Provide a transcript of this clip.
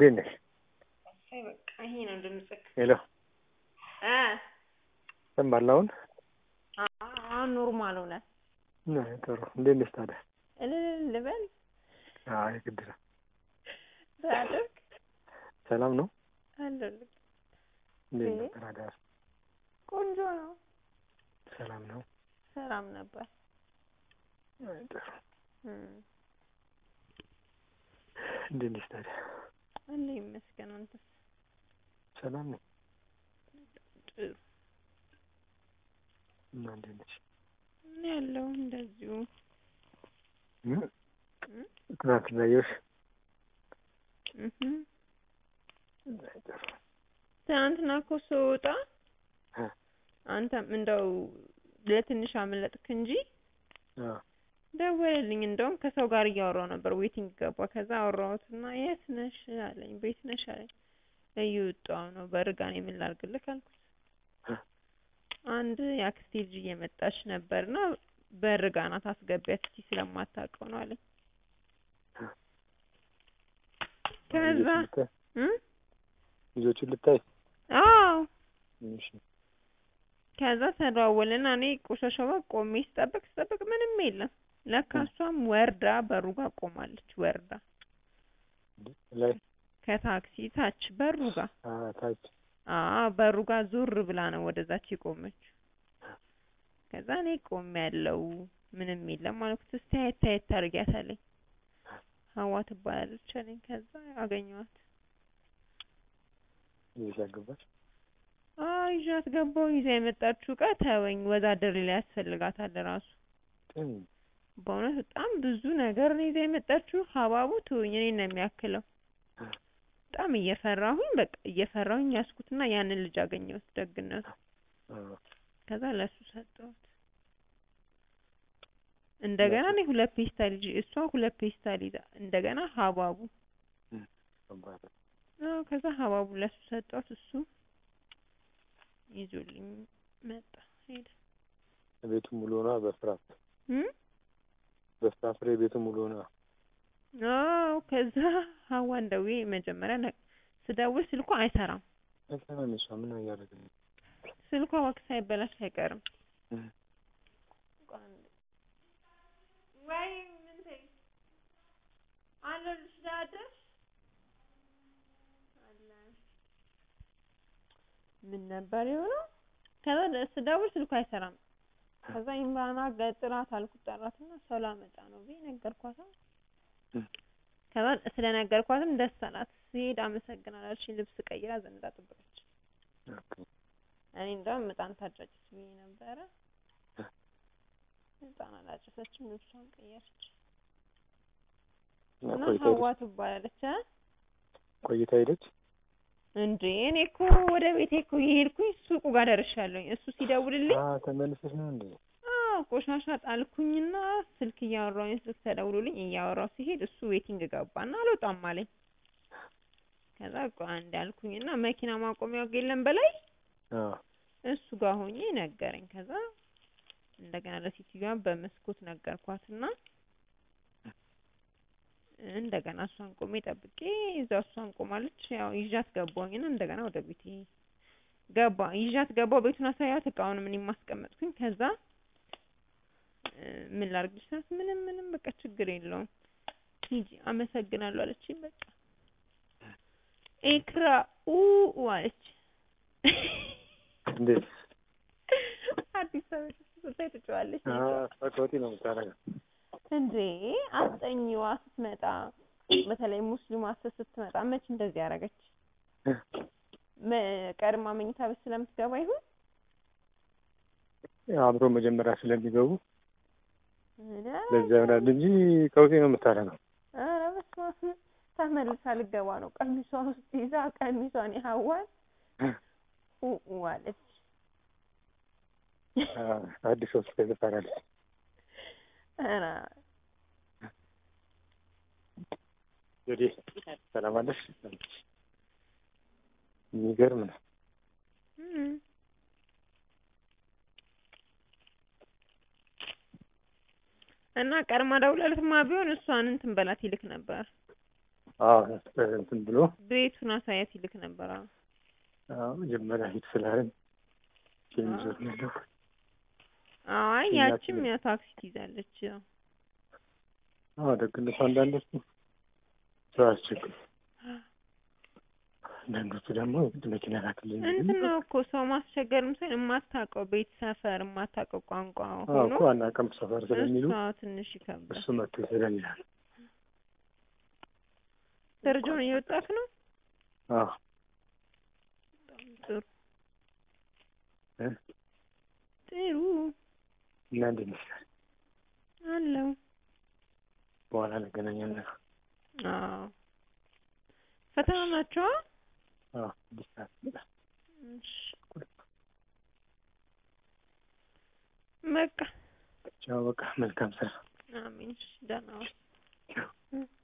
እንዴት ነሽ? አይ በቃ ይሄ ነው ድምጽክ። ሄሎ ሰማላውን ኖርማል ሆነ። ጥሩ። እንዴት ነሽ ታዲያ? እልል ልበል? አይ ግድ ነው። ታደርክ ሰላም ነው? አለልክ። እንዴት ነው ታዲያ? ቆንጆ ነው። ሰላም ነው? ሰላም ነበር። አይ ጥሩ። እንዴት ነሽ ታዲያ? አለ ይመስገን። አንተስ? ሰላም ነው? ጥሩ። እና እንዴት ነሽ? እኔ ያለው እንደዚሁ ትናንት ላየሽ? ትናንትና እኮ ስወጣ አንተም እንደው ለትንሽ አመለጥክ እንጂ ደወለልኝ። እንደውም ከሰው ጋር እያወራሁ ነበር። ዌቲንግ ገባ። ከዛ አወራሁትና የት ነሽ አለኝ። ቤት ነሽ አለኝ። እየወጣሁ ነው። በርጋኔ ምን ላድርግልህ አልኩት። አንድ የአክስቴ ልጅ እየመጣች ነበርና በርጋና ታስገቢያት እስኪ ስለማታውቀው ነው አለኝ። ከዛ ልጆቹን ልታይ? አዎ። እሺ። ከዛ ተደዋወልና እኔ ቆሻሻው ጋር ቆሜ ስጠብቅ ምንም የለም። ለካ እሷም ወርዳ በሩ ጋር ቆማለች። ወርዳ ላይ ከታክሲ ታች በሩ ጋር ታች በሩ ጋር ዞር ብላ ነው ወደዛች የቆመችው። ከዛ እኔ ቆሜ ያለው ምንም የለም አልኩት። እስቲ አየት ታርጊያት አለኝ። ሀዋ ትባላለች አለኝ። ከዛ አገኘኋት። ይዘሽ ገባሽ? ይዣት ገባሁ። ይዛ የመጣችው ዕቃ ተወኝ፣ ወዛደር ላይ ያስፈልጋታል ራሱ። በእውነት በጣም ብዙ ነገር ነው ይዛ የመጣችው። ሀባቡ ተወኝ፣ እኔን ነው የሚያክለው። በጣም እየፈራሁኝ ያስኩትና ያንን ልጅ አገኘሁት። ደግነቱ ከዛ ለሱ ሰጠሁት። እንደገና እኔ 2 ፔስታል ይዤ እሷ 2 ፔስታል ይዛ እንደገና ሀባቡ ከዛ ሀባቡ ለሱ ሰጠሁት። እሱ ይዞልኝ መጣ ሄደ። ቤቱ ሙሉ ሆና በፍራፍሬ ቤቱ ሙሉ ሆና። ከዛ ሀዋን ደውዬ መጀመሪያ ስደውል ስልኳ አይሰራም። እሷ ምን እያደረገች ነው? ስልኳ ወቅት ሳይበላሽ አይቀርም። ወይ ምን ተይ አለልሽ ዳደሽ አለ ምን ነበር የሆነው? ከዛ ስደውል ስልኳ አይሰራም። ከዛ ኢምራና ገጥራት አልኩት። ጠራትና ሰው ላመጣ ነው ብዬ ነገርኳት። ከዛ ስለነገርኳትም ደስ አላት። ስሄድ አመሰግናለሁ አለችኝ። ልብስ ቀይራ ዘንዳ ጠበቀች። እኔ እንደውም ምጣን ታጫጭስ ብዬ ነበረ። ምጣን አላጨሰችም። ልብሷን ቀየረች እና ሀዋ ትባላለች። ቆይታ ሄደች እንዴ? እኔ እኮ ወደ ቤቴ እኮ የሄድኩኝ ሱቁ ጋር ደርሻለሁኝ። እሱ ሲደውልልኝ ተመልሰሽ ነው እንዴ? ቆሻሻ ጣልኩኝና ስልክ እያወራሁኝ ስልክ ተደውሎልኝ እያወራሁ ሲሄድ እሱ ዌቲንግ ገባና አልወጣም አለኝ። ከዛ አንድ ያልኩኝና መኪና ማቆሚያው የለም በላይ እሱ ጋር ሆኜ ነገረኝ። ከዛ እንደገና ለሴትዮዋ በመስኮት ነገርኳትና እንደገና እሷን ቆሜ ጠብቄ እዛው እሷን ቆማለች። ያው ይዣት ገባሁኝና እንደገና ወደ ቤቴ ይዣት ገባሁ። ቤቱን አሳያት፣ እቃውንም እኔም ማስቀመጥኩኝ። ከዛ ምን ላድርግልሽ ስላት ምንም በቃ ችግር የለውም ሂጂ አመሰግናለሁ አለችኝ። በቃ ኤክራ አለች። እንዴት አዲስ አበባ ትጫዋለች? ፈቆቲ ነው የምታረገው እንዴ? አስጠኝዋ ስትመጣ በተለይ ሙስሊማ ስትመጣ መች እንደዚህ ያደረገች? ቀድማ መኝታ ቤት ስለምትገባ ይሁን አብሮ መጀመሪያ ስለሚገቡ ለዛ ይሆናል እንጂ ከውቴ ነው የምታረገው። ኧረ በስመ አብ ተመልሳ ልገባ ነው። ቀሚሷን ውስጥ ይዛ ቀሚሷን ያዋል አለች። አዲስ ወስጥ ትሰራለች። ኧረ ወዲ ሰላም አለሽ? የሚገርም ነው። እና ቀድማ ደውላለትማ ቢሆን እሷን እንትን በላት ይልክ ነበር። እንትን ብሎ ቤቱን አሳያት ይልክ ነበር። መጀመሪያ ሂድ ስላለን ቼንጆት ነው። አይ ያቺም ያ ታክሲ ትይዛለች። ደግነቱ አንዳንድ ሰው አስቸግሩ፣ አንዳንዶቹ ደግሞ መኪና ላክልኝ እንትን ነው እኮ ሰው ማስቸገርም ሳይሆን የማታውቀው ቤት ሰፈር የማታውቀው ቋንቋ ሆኖ እኮ አናውቅም ሰፈር ስለሚሉ ትንሽ ይከብዳል። እሱ መጥቶ ይሰለኛል። ደረጃውን እየወጣክ ነው? ጥሩ ጥሩ። እና እንዴት ነሽ? አለው በኋላ እንገናኛለን። ፈተና ናቸው? በቃ ቻው። በቃ መልካም ስራ። አሜን። ደህና ዋል።